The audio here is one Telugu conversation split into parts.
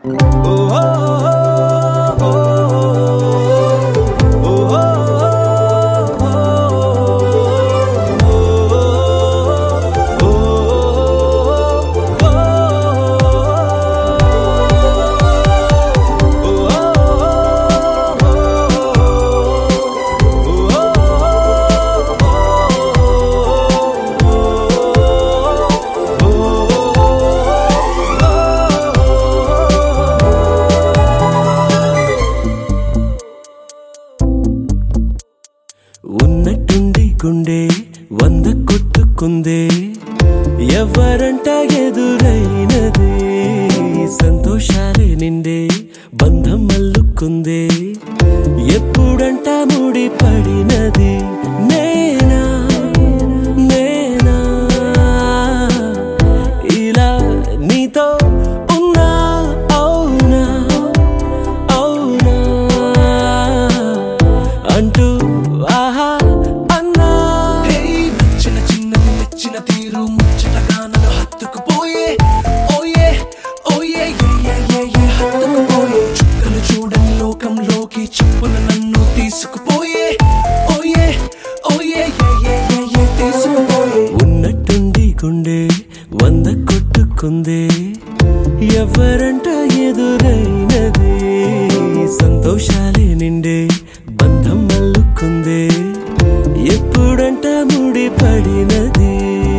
ఉన్నట్టుండి గుండె 100 కొట్టుకుందే ఎవరంట ఎదురైనది సంతోషాలే నిండే బంధం అల్లుకుందే ఎప్పుడంట ముడి పడినది నేనా నేనా ఇలా నీతో ఉన్నా అవునా అవునా అంటూ ఆహా అన్నా నచ్చిన చిన్నది నచ్చిన తీరు ముచ్చటగా నన్ను హత్తుకుపోయే ఓయే ఓయే హత్తుకుపోయే చుక్కలు చూడని లోకంలోకి చెప్పున నన్ను తీసుకుపోయే ఓయే ఓయే తీసుకుపోయే ఉన్నట్టుండి గుండె 100 కొట్టుకుందే ఎవరంట ఎదురైనది సంతోషాలే నిండే బంధం అల్లుకుందే ఎప్పుడంట ముడి పడినది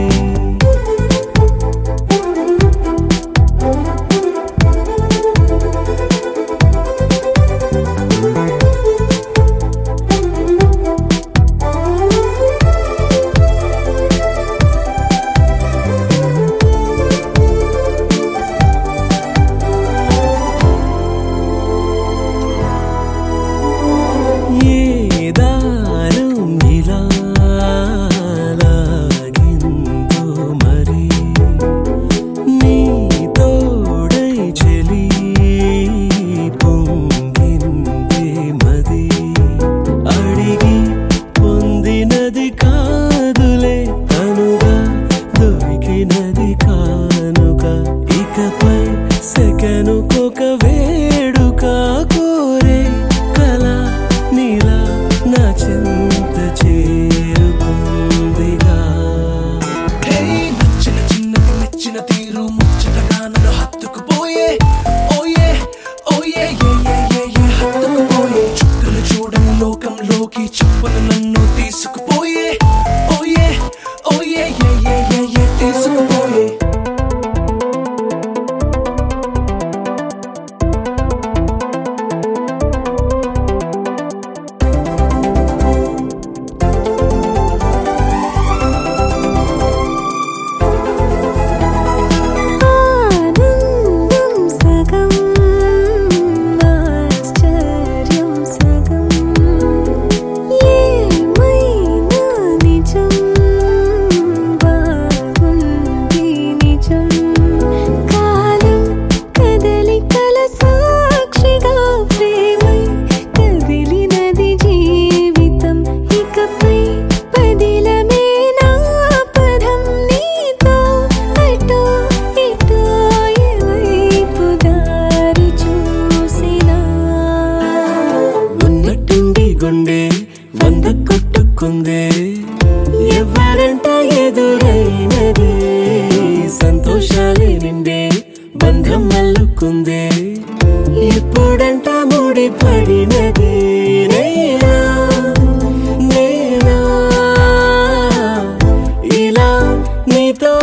సెకనుకొక వేడుక కోరే కల నీలా నా చింత చేరుకుందిగా నచ్చిన చిన్నది నచ్చిన తీరు ముచ్చటగా నన్ను హత్తుకుపోయే ఓయే ఓయే హత్తుకుపోయే చుక్కలు చూడని లోకంలోకి చెప్పున నన్ను తీసుకుపోయే ఓయే ఓయే తీసుకుపోయే గుండె 100 కొట్టుకుందే ఎవరంట ఎదురైనది సంతోషాలే నిండే బంధం అల్లుకుందే ఎప్పుడంట ముడి పడినది నేనా నేనా ఇలా నీతో